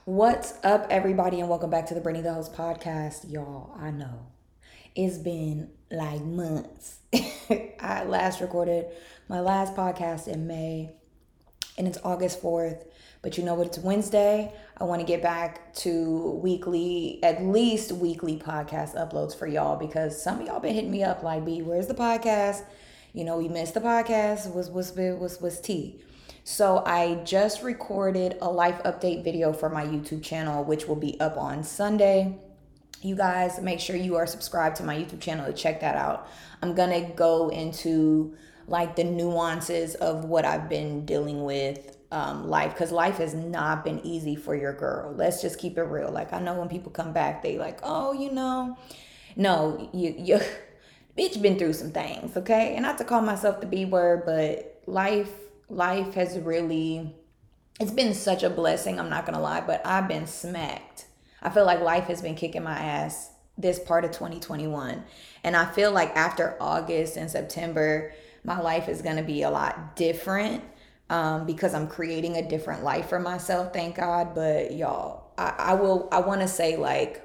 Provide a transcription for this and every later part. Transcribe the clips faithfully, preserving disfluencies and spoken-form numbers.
What's up, everybody, and welcome back to the Brittany the Host podcast. Y'all, I know it's been like months. I last recorded my last podcast in May, and it's August fourth. But you know what? It's Wednesday. I want to get back to weekly, at least weekly podcast uploads for y'all because some of y'all been hitting me up like, B, where's the podcast? You know, we missed the podcast. Was was was was tea. So I just recorded a life update video for my YouTube channel, which will be up on Sunday. You guys make sure you are subscribed to my YouTube channel to check that out. I'm gonna go into like the nuances of what I've been dealing with um, life, because life has not been easy for your girl. Let's just keep it real. Like, I know when people come back, they like, oh, you know, no, you you bitch been through some things, okay? And not to call myself the B word, but life life has really, it's been such a blessing, I'm not gonna lie, but I've been smacked. I feel like life has been kicking my ass this part of twenty twenty-one. And I feel like after August and September, my life is gonna be a lot different um, because I'm creating a different life for myself, thank God. But y'all, I, I will, I wanna say, like,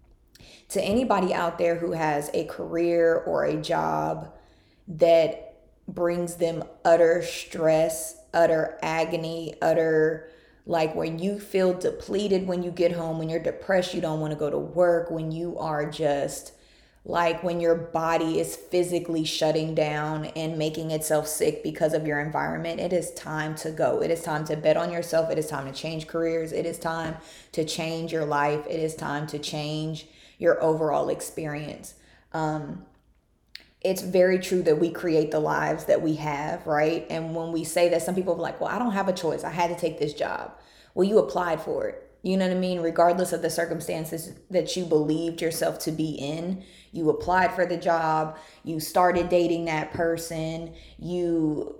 to anybody out there who has a career or a job that brings them utter stress, utter agony, utter, like, when you feel depleted when you get home, when you're depressed, you don't want to go to work, when you are just like, when your body is physically shutting down and making itself sick because of your environment, it is time to go. It is time to bet on yourself. It is time to change careers. It is time to change your life. It is time to change your overall experience. Um, it's very true that we create the lives that we have, right? And when we say that, some people are like, well, I don't have a choice. I had to take this job. Well, you applied for it. You know what I mean? Regardless of the circumstances that you believed yourself to be in, you applied for the job, you started dating that person, you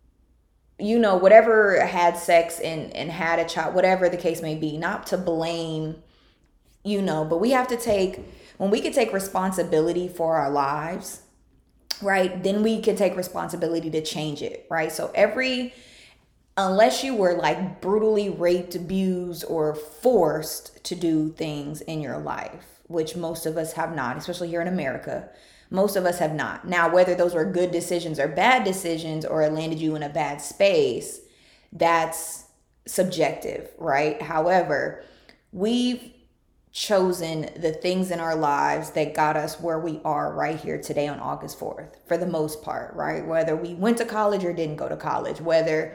you know, whatever, had sex and and had a child, whatever the case may be, not to blame, you know, but we have to take, when we can take responsibility for our lives, right, then we can take responsibility to change it, right? So every, unless you were like brutally raped, abused, or forced to do things in your life, which most of us have not, especially here in America, most of us have not. Now, whether those were good decisions or bad decisions, or it landed you in a bad space, that's subjective, right? However, we've chosen the things in our lives that got us where we are right here today on August fourth, for the most part, right? Whether we went to college or didn't go to college, whether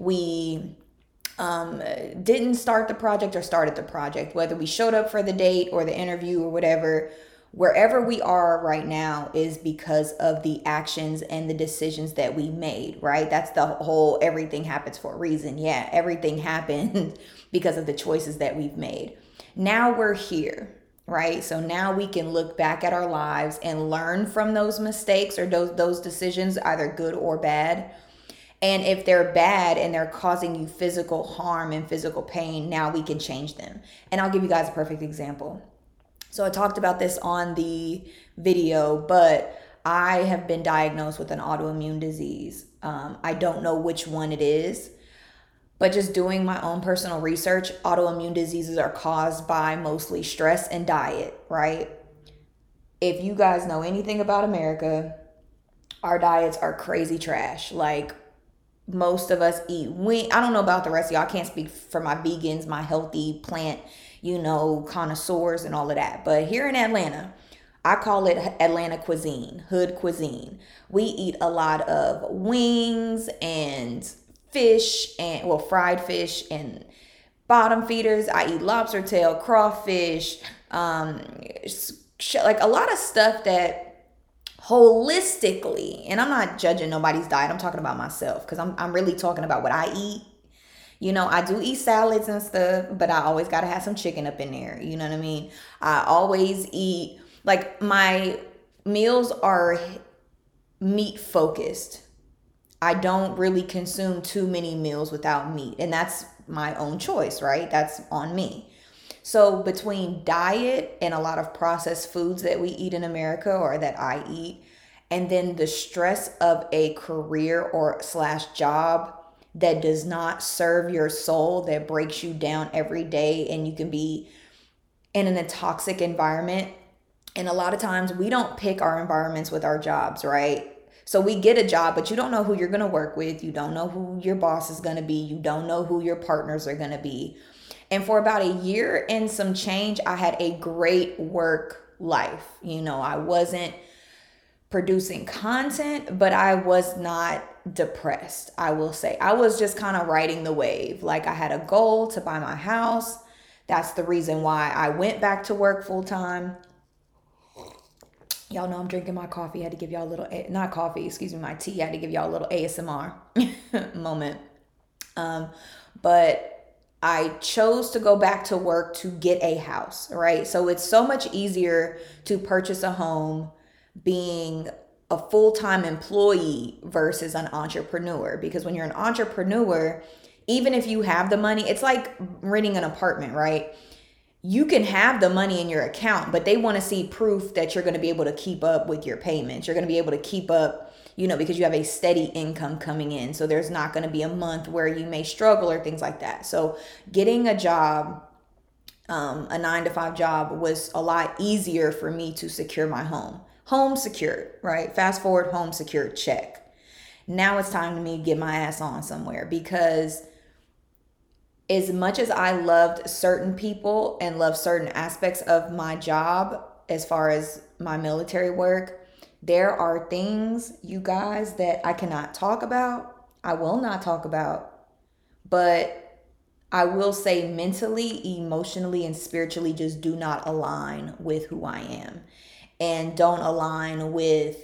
we um, didn't start the project or started the project, whether we showed up for the date or the interview or whatever, wherever we are right now is because of the actions and the decisions that we made, right? That's the whole everything happens for a reason. Yeah, everything happened because of the choices that we've made. Now we're here, right? So now we can look back at our lives and learn from those mistakes or those those decisions, either good or bad. And if they're bad and they're causing you physical harm and physical pain, now we can change them. And I'll give you guys a perfect example. So I talked about this on the video, but I have been diagnosed with an autoimmune disease. Um, I don't know which one it is, but just doing my own personal research, autoimmune diseases are caused by mostly stress and diet, right? If you guys know anything about America, our diets are crazy trash. Like, most of us eat wing. I don't know about the rest of y'all. I can't speak for my vegans, my healthy plant, you know, connoisseurs and all of that. But here in Atlanta, I call it Atlanta cuisine, hood cuisine. We eat a lot of wings and fish and, well, fried fish and bottom feeders. I eat lobster tail, crawfish, um, like a lot of stuff that holistically, and I'm not judging nobody's diet, I'm talking about myself, because I'm, I'm really talking about what I eat. You know, I do eat salads and stuff, but I always got to have some chicken up in there. You know what I mean? I always eat, like, my meals are meat focused. I don't really consume too many meals without meat, and that's my own choice, right? That's on me. So between diet and a lot of processed foods that we eat in America, or that I eat, and then the stress of a career or slash job that does not serve your soul, that breaks you down every day, and you can be in a toxic environment. And a lot of times we don't pick our environments with our jobs, right? So we get a job, but you don't know who you're going to work with. You don't know who your boss is going to be. You don't know who your partners are going to be. And for about a year and some change, I had a great work life. You know, I wasn't producing content, but I was not depressed, I will say. I was just kind of riding the wave. Like I had a goal to buy my house. That's the reason why I went back to work full time. Y'all know I'm drinking my coffee. I had to give y'all a little, not coffee, excuse me, my tea. I had to give y'all a little A S M R moment. Um, but I chose to go back to work to get a house, right? So it's so much easier to purchase a home being a full-time employee versus an entrepreneur. Because when you're an entrepreneur, even if you have the money, it's like renting an apartment, right? You can have the money in your account, but they want to see proof that you're going to be able to keep up with your payments. You're going to be able to keep up, you know, because you have a steady income coming in. So there's not going to be a month where you may struggle or things like that. So getting a job, um, a nine to five job was a lot easier for me to secure my home. Home secured, right? Fast forward, home secured, check. Now it's time to me to get my ass on somewhere, because as much as I loved certain people and loved certain aspects of my job, as far as my military work, there are things, you guys, that I cannot talk about. I will not talk about. But I will say mentally, emotionally, and spiritually just do not align with who I am, and don't align with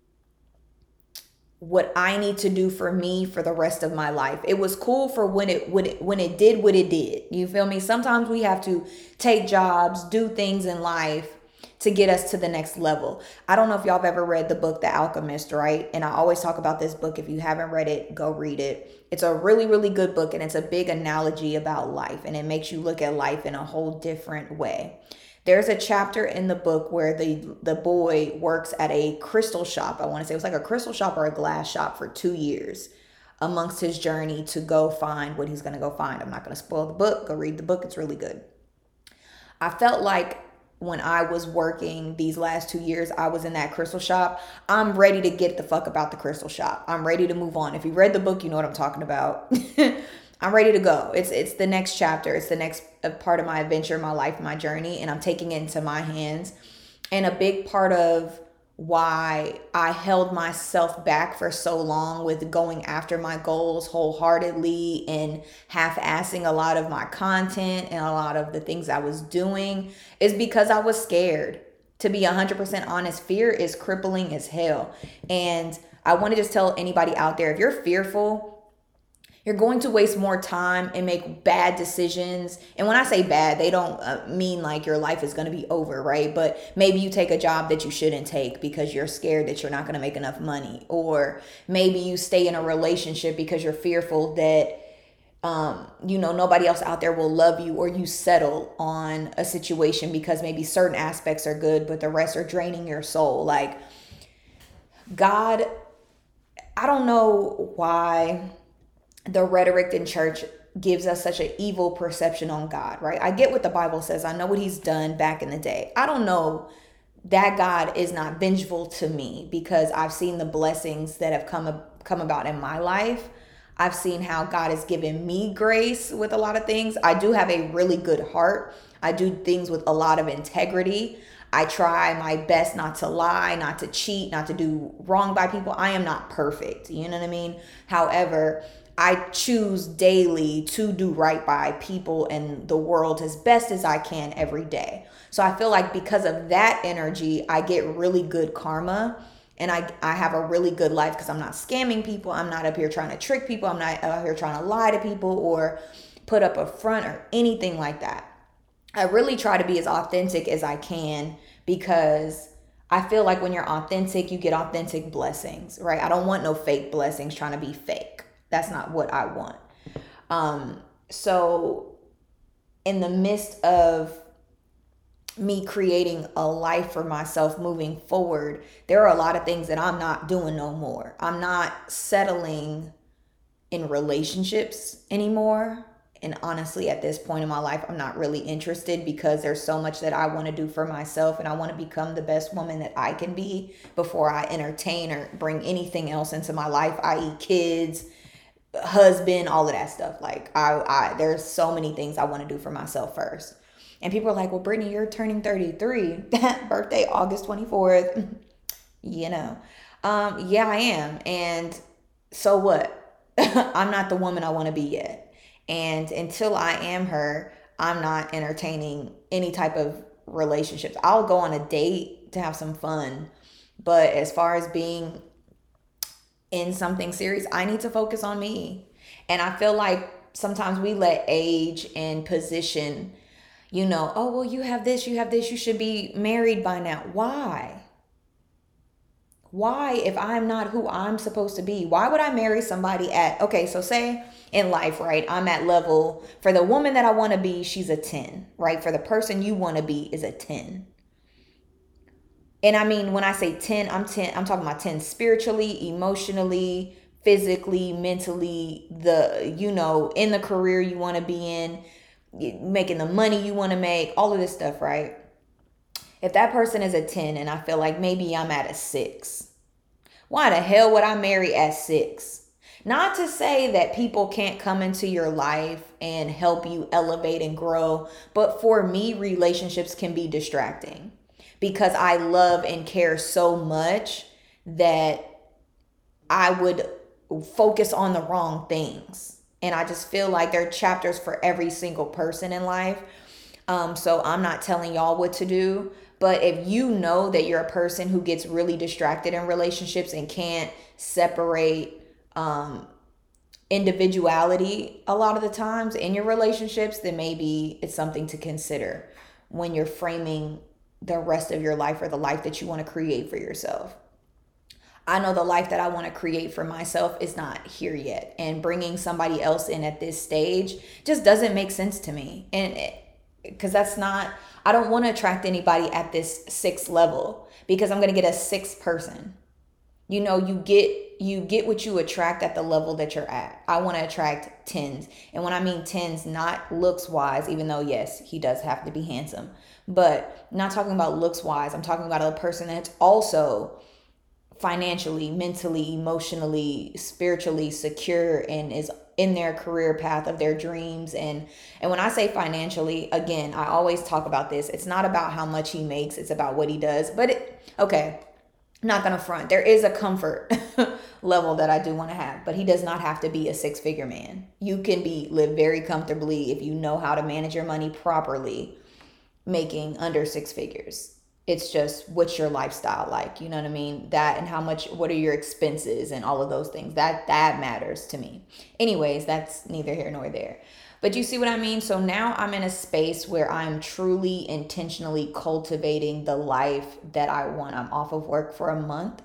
what I need to do for me for the rest of my life. It was cool for when it, when it when it did what it did. You feel me? Sometimes we have to take jobs, do things in life to get us to the next level. I don't know if y'all have ever read the book The Alchemist, right? And I always talk about this book. If you haven't read it, go read it. It's a really, really good book, and it's a big analogy about life, and it makes you look at life in a whole different way. There's a chapter in the book where the, the boy works at a crystal shop. I want to say it was like a crystal shop or a glass shop for two years amongst his journey to go find what he's going to go find. I'm not going to spoil the book. Go read the book. It's really good. I felt like when I was working these last two years, I was in that crystal shop. I'm ready to get the fuck about the crystal shop. I'm ready to move on. If you read the book, you know what I'm talking about. I'm ready to go. It's it's the next chapter. It's the next part of my adventure, my life, my journey, and I'm taking it into my hands. And a big part of why I held myself back for so long with going after my goals wholeheartedly and half-assing a lot of my content and a lot of the things I was doing is because I was scared. To be one hundred percent honest, fear is crippling as hell. And I want to just tell anybody out there, if you're fearful, you're going to waste more time and make bad decisions. And when I say bad, they don't uh, mean like your life is going to be over, right? But maybe you take a job that you shouldn't take because you're scared that you're not going to make enough money. Or maybe you stay in a relationship because you're fearful that, um, you know, nobody else out there will love you, or you settle on a situation because maybe certain aspects are good, but the rest are draining your soul. Like, God, I don't know why the rhetoric in church gives us such an evil perception on God, right? I get what the Bible says. I know what he's done back in the day. I don't know, that God is not vengeful to me, because I've seen the blessings that have come, come about in my life. I've seen how God has given me grace with a lot of things. I do have a really good heart. I do things with a lot of integrity. I try my best not to lie, not to cheat, not to do wrong by people. I am not perfect. You know what I mean? However, I choose daily to do right by people and the world as best as I can every day. So I feel like because of that energy, I get really good karma, and I, I have a really good life because I'm not scamming people. I'm not up here trying to trick people. I'm not out here trying to lie to people or put up a front or anything like that. I really try to be as authentic as I can, because I feel like when you're authentic, you get authentic blessings, right? I don't want no fake blessings trying to be fake. That's not what I want. Um, so in the midst of me creating a life for myself moving forward, there are a lot of things that I'm not doing no more. I'm not settling in relationships anymore. And honestly, at this point in my life, I'm not really interested because there's so much that I want to do for myself, and I want to become the best woman that I can be before I entertain or bring anything else into my life, that is kids, husband, all of that stuff. Like I, I there's so many things I want to do for myself first. And people are like, well, Brittany, you're turning thirty-three. Birthday August twenty-fourth. You know. Um, yeah, I am. And so what? I'm not the woman I want to be yet. And until I am her, I'm not entertaining any type of relationships. I'll go on a date to have some fun. But as far as being in something serious, I need to focus on me. And I feel like sometimes we let age and position, you know, oh, well, you have this, you have this, you should be married by now. Why? Why, if I'm not who I'm supposed to be? Why would I marry somebody at, okay, so say in life, right, I'm at level, for the woman that I want to be, she's a ten, right? For the person you want to be is a ten. And I mean, when I say ten, I'm ten, I'm talking about ten spiritually, emotionally, physically, mentally, the, you know, in the career you want to be in, making the money you want to make, all of this stuff, right? If that person is a ten and I feel like maybe I'm at a six, why the hell would I marry at six? Not to say that people can't come into your life and help you elevate and grow, but for me, relationships can be distracting because I love and care so much that I would focus on the wrong things. And I just feel like there are chapters for every single person in life. Um, so I'm not telling y'all what to do. But if you know that you're a person who gets really distracted in relationships and can't separate um, individuality a lot of the times in your relationships, then maybe it's something to consider when you're framing the rest of your life or the life that you want to create for yourself. I know the life that I want to create for myself is not here yet. And bringing somebody else in at this stage just doesn't make sense to me. And because that's not, I don't want to attract anybody at this sixth level because I'm going to get a sixth person. You know, you get you get what you attract at the level that you're at. I want to attract tens. And when I mean tens, not looks wise, even though, yes, he does have to be handsome. But I'm not talking about looks wise. I'm talking about a person that's also financially, mentally, emotionally, spiritually secure and is in their career path of their dreams. And and when I say financially, again, I always talk about this. It's not about how much he makes, it's about what he does. But it, okay, I'm not gonna front. There is a comfort level that I do want to have, but he does not have to be a six-figure man. You can be live very comfortably if you know how to manage your money properly, making under six figures. It's just, what's your lifestyle like? You know what I mean? That and how much, what are your expenses and all of those things. That that matters to me. Anyways, that's neither here nor there. But you see what I mean? So now I'm in a space where I'm truly intentionally cultivating the life that I want. I'm off of work for a month.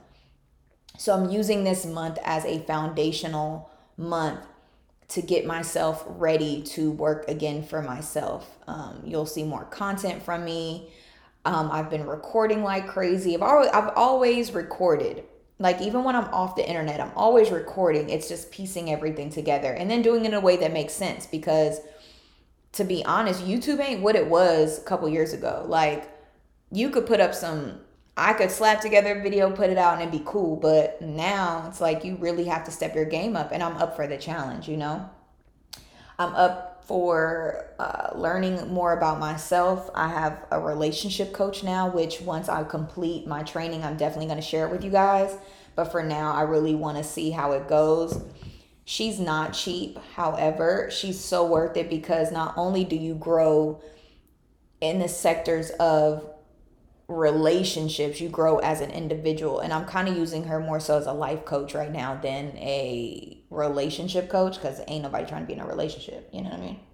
So I'm using this month as a foundational month to get myself ready to work again for myself. Um, you'll see more content from me. Um, I've been recording like crazy. I've always, I've always recorded. Like even when I'm off the internet, I'm always recording. It's just piecing everything together and then doing it in a way that makes sense. Because to be honest, YouTube ain't what it was a couple years ago. Like you could put up some, I could slap together a video, put it out and it'd be cool. But now it's like you really have to step your game up, and I'm up for the challenge, you know? I'm up for uh, learning more about myself. I have a relationship coach now, which once I complete my training, I'm definitely going to share it with you guys. But for now, I really want to see how it goes. She's not cheap. However, she's so worth it because not only do you grow in the sectors of relationships, you grow as an individual. And I'm kind of using her more so as a life coach right now than a relationship coach, because ain't nobody trying to be in a relationship, you know what I mean?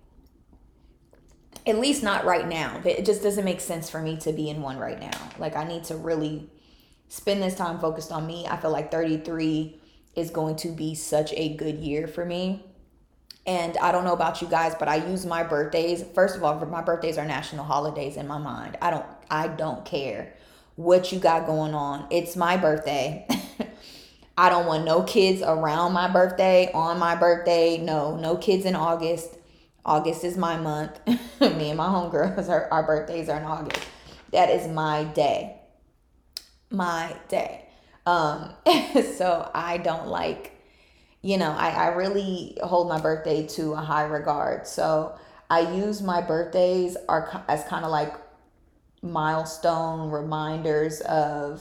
At least not right now. It just doesn't make sense for me to be in one right now. Like I need to really spend this time focused on me. I feel like thirty-three is going to be such a good year for me. And I don't know about you guys, but I use my birthdays. First of all, my birthdays are national holidays in my mind. I don't I don't care what you got going on. It's my birthday. I don't want no kids around my birthday, on my birthday. No, no kids in August. August is my month. Me and my homegirls, our, our birthdays are in August. That is my day. My day. Um, so I don't like, you know, I, I really hold my birthday to a high regard. So I use my birthdays are as kind of like milestone reminders of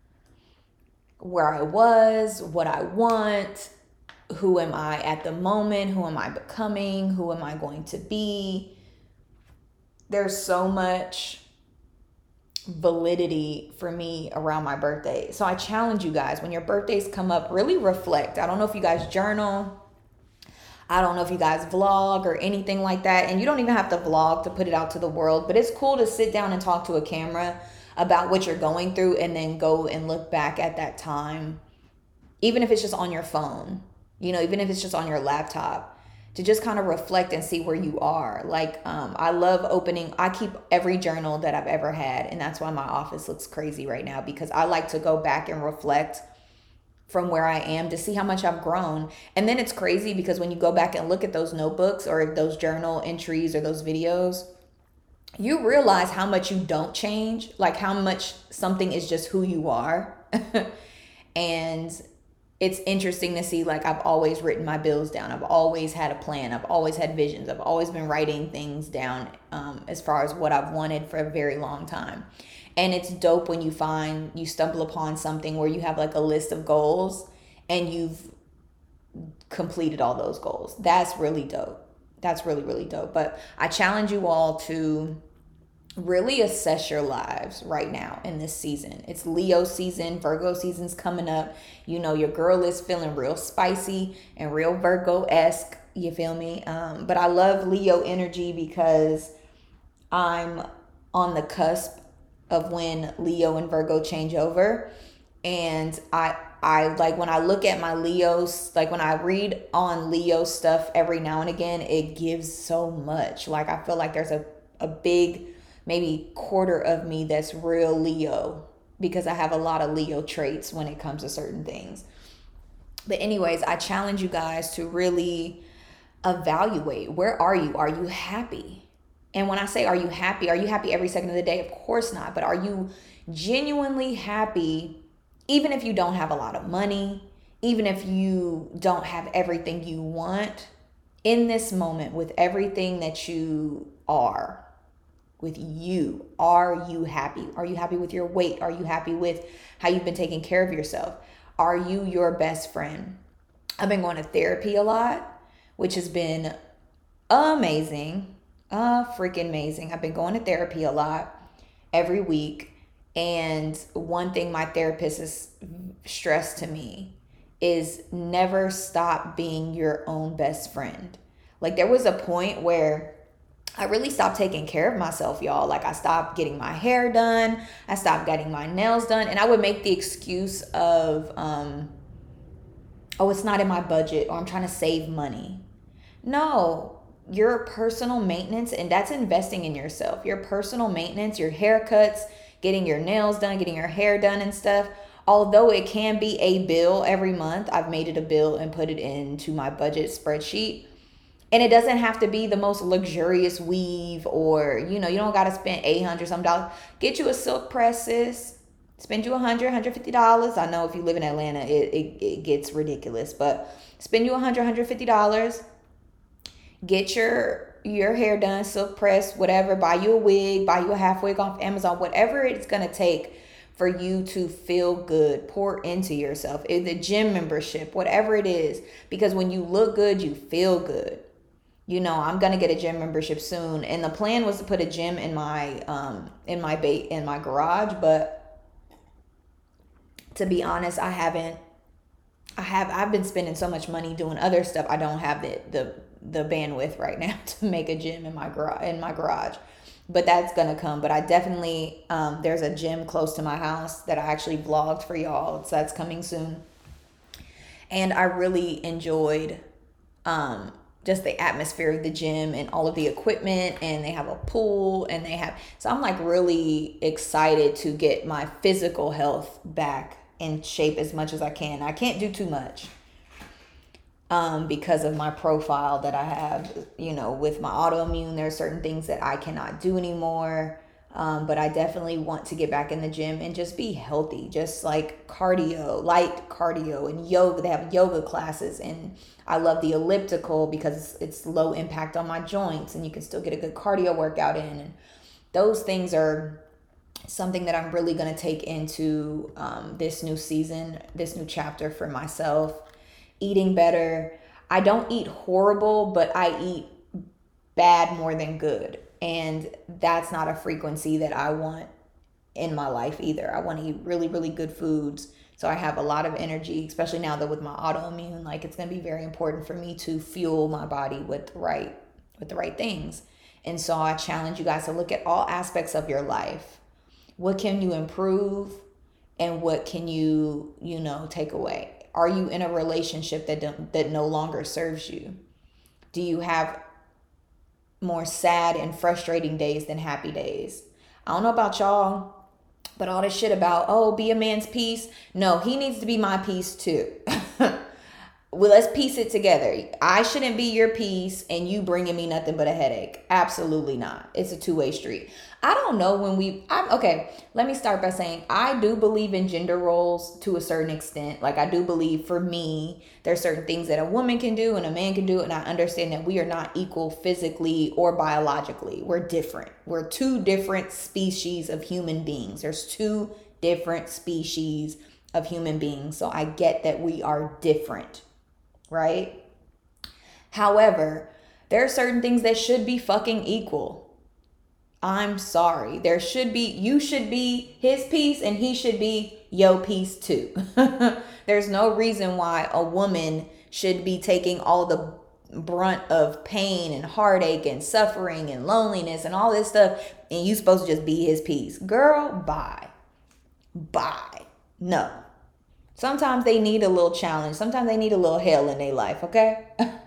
where I was, what I want, who am I at the moment, who am I becoming, who am I going to be. There's so much validity for me around my birthday. So I challenge you guys, when your birthdays come up, really reflect. I don't know if you guys journal. I don't know if you guys vlog or anything like that. And you don't even have to vlog to put it out to the world, but it's cool to sit down and talk to a camera about what you're going through and then go and look back at that time, even if it's just on your phone, you know, even if it's just on your laptop, to just kind of reflect and see where you are. Like, um, I love opening, I keep every journal that I've ever had. And that's why my office looks crazy right now, because I like to go back and reflect from where I am to see how much I've grown. And then it's crazy because when you go back and look at those notebooks or those journal entries or those videos, you realize how much you don't change, like how much something is just who you are. And it's interesting to see, like, I've always written my bills down. I've always had a plan. I've always had visions. I've always been writing things down um, as far as what I've wanted for a very long time. And it's dope when you find, you stumble upon something where you have like a list of goals and you've completed all those goals. That's really dope. That's really, really dope. But I challenge you all to really assess your lives right now in this season. It's Leo season, Virgo season's coming up. You know, your girl is feeling real spicy and real Virgo-esque, you feel me? Um, but I love Leo energy because I'm on the cusp of when Leo and Virgo change over. And I I like when I look at my Leos, like when I read on Leo stuff every now and again, it gives so much. Like I feel like there's a, a big, maybe quarter of me that's real Leo, because I have a lot of Leo traits when it comes to certain things. But anyways, I challenge you guys to really evaluate, where are you? Are you happy? And when I say, are you happy? Are you happy every second of the day? Of course not. But are you genuinely happy, even if you don't have a lot of money, even if you don't have everything you want in this moment, with everything that you are, with you? Are you happy? Are you happy with your weight? Are you happy with how you've been taking care of yourself? Are you your best friend? I've been going to therapy a lot, which has been amazing. Uh, freaking amazing. I've been going to therapy a lot every week. And one thing my therapist has stressed to me is never stop being your own best friend. Like there was a point where I really stopped taking care of myself, y'all. Like I stopped getting my hair done. I stopped getting my nails done. And I would make the excuse of, um, oh, it's not in my budget, or I'm trying to save money. No. Your personal maintenance, and that's investing in yourself. Your personal maintenance, your haircuts, getting your nails done, getting your hair done and stuff. Although it can be a bill every month, I've made it a bill and put it into my budget spreadsheet. And it doesn't have to be the most luxurious weave, or, you know, you don't got to spend eight hundred some dollars. Get you a silk press, sis. Spend you one hundred, one hundred fifty dollars. I know if you live in Atlanta, it, it, it gets ridiculous, but spend you one hundred, one hundred fifty dollars. Get your your hair done, silk press, whatever. Buy you a wig, buy you a half wig off Amazon, whatever it's going to take for you to feel good. Pour into yourself. The gym membership, whatever it is. Because when you look good, you feel good. You know, I'm going to get a gym membership soon. And the plan was to put a gym in my um in my ba- in my garage, but to be honest, I haven't I have I've been spending so much money doing other stuff. I don't have the the the bandwidth right now to make a gym in my garage in my garage. But that's gonna come. But I definitely um there's a gym close to my house that I actually vlogged for y'all. So that's coming soon. And I really enjoyed um just the atmosphere of the gym and all of the equipment, and they have a pool, and they have so I'm like really excited to get my physical health back in shape as much as I can. I can't do too much um, because of my profile that I have, you know, with my autoimmune. There are certain things that I cannot do anymore. Um, but I definitely want to get back in the gym and just be healthy, just like cardio, light cardio and yoga. They have yoga classes, and I love the elliptical because it's low impact on my joints and you can still get a good cardio workout in. And those things are something that I'm really going to take into um, this new season, this new chapter for myself. Eating better. I don't eat horrible, but I eat bad more than good. And that's not a frequency that I want in my life either. I want to eat really, really good foods so I have a lot of energy, especially now that with my autoimmune, like it's going to be very important for me to fuel my body with the right with the right things. And so I challenge you guys to look at all aspects of your life. What can you improve and what can you, you know, take away? Are you in a relationship that don't, that no longer serves you? Do you have more sad and frustrating days than happy days? I don't know about y'all, but all this shit about, oh, be a man's piece. No, he needs to be my piece too. Well, let's piece it together. I shouldn't be your piece and you bringing me nothing but a headache. Absolutely not. It's a two-way street. I don't know when we, I'm okay. Let me start by saying I do believe in gender roles to a certain extent. Like I do believe for me, there's certain things that a woman can do and a man can do. And I understand that we are not equal physically or biologically. We're different. We're two different species of human beings. There's two different species of human beings. So I get that we are different. Right? However, there are certain things that should be fucking equal. I'm sorry. There should be, you should be his piece and he should be your piece too. There's no reason why a woman should be taking all the brunt of pain and heartache and suffering and loneliness and all this stuff and you supposed to just be his piece. Girl, bye. Bye. No. Sometimes they need a little challenge. Sometimes they need a little hell in their life, okay?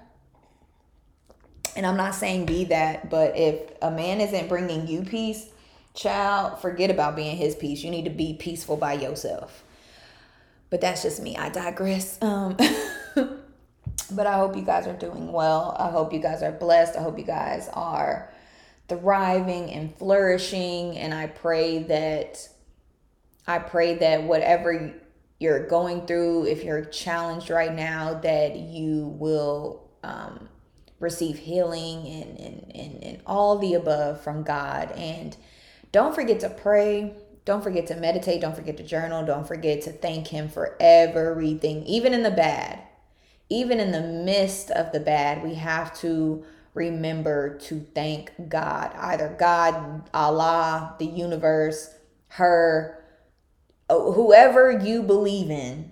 And I'm not saying be that, but if a man isn't bringing you peace, child, forget about being his piece. You need to be peaceful by yourself. But that's just me. I digress. Um, but I hope you guys are doing well. I hope you guys are blessed. I hope you guys are thriving and flourishing. And I pray that, I pray that whatever you're going through, if you're challenged right now, that you will um, receive healing and, and, and, and all the above from God. And don't forget to pray. Don't forget to meditate. Don't forget to journal. Don't forget to thank him for everything, even in the bad. Even in the midst of the bad, we have to remember to thank God. Either God, Allah, the universe, her, whoever you believe in,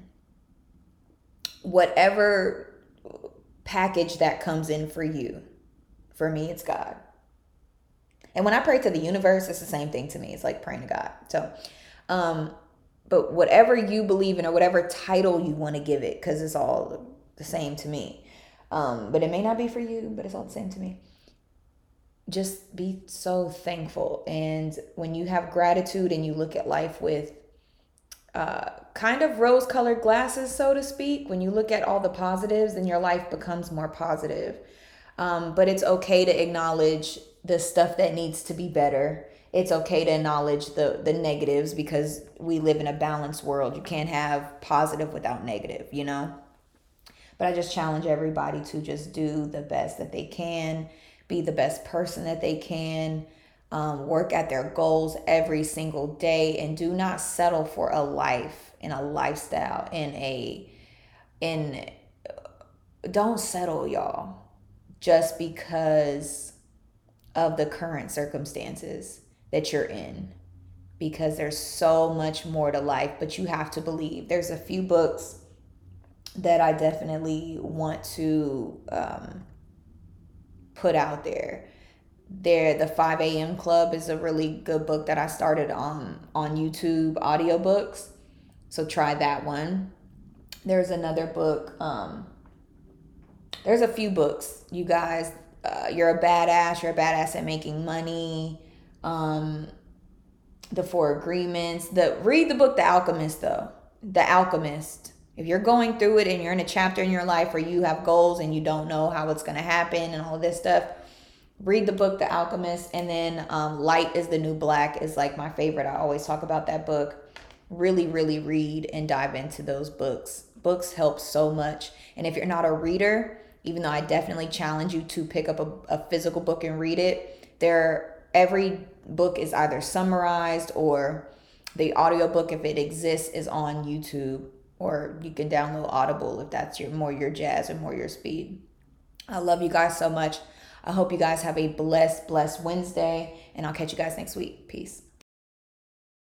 whatever package that comes in for you. For me, it's God. And when I pray to the universe, it's the same thing to me. It's like praying to God. So, um, but whatever you believe in or whatever title you want to give it, because it's all the same to me. Um, but it may not be for you, but it's all the same to me. Just be so thankful. And when you have gratitude and you look at life with uh, kind of rose-colored glasses, so to speak, when you look at all the positives, then your life becomes more positive. Um, but it's okay to acknowledge the stuff that needs to be better. It's okay to acknowledge the the negatives because we live in a balanced world. You can't have positive without negative, you know? But I just challenge everybody to just do the best that they can, be the best person that they can, um, work at their goals every single day, and do not settle for a life and a lifestyle in a, in, don't settle, y'all, just because of the current circumstances that you're in, because there's so much more to life. But you have to believe. There's a few books that I definitely want to um, put out there. There, the five a.m. Club is a really good book that I started on on YouTube audiobooks. So try that one. There's another book. Um, there's a few books, you guys. Uh, you're a badass. You're a badass at making money. Um, the Four Agreements. The read the book The Alchemist though. The Alchemist. If you're going through it and you're in a chapter in your life where you have goals and you don't know how it's going to happen and all this stuff, read the book The Alchemist. And then um, Light is the New Black is like my favorite. I always talk about that book. Really, really read and dive into those books. Books help so much. And if you're not a reader, even though I definitely challenge you to pick up a, a physical book and read it, there every book is either summarized, or the audiobook, if it exists, is on YouTube, or you can download Audible if that's your more your jazz or more your speed. I love you guys so much. I hope you guys have a blessed, blessed Wednesday, and I'll catch you guys next week. Peace.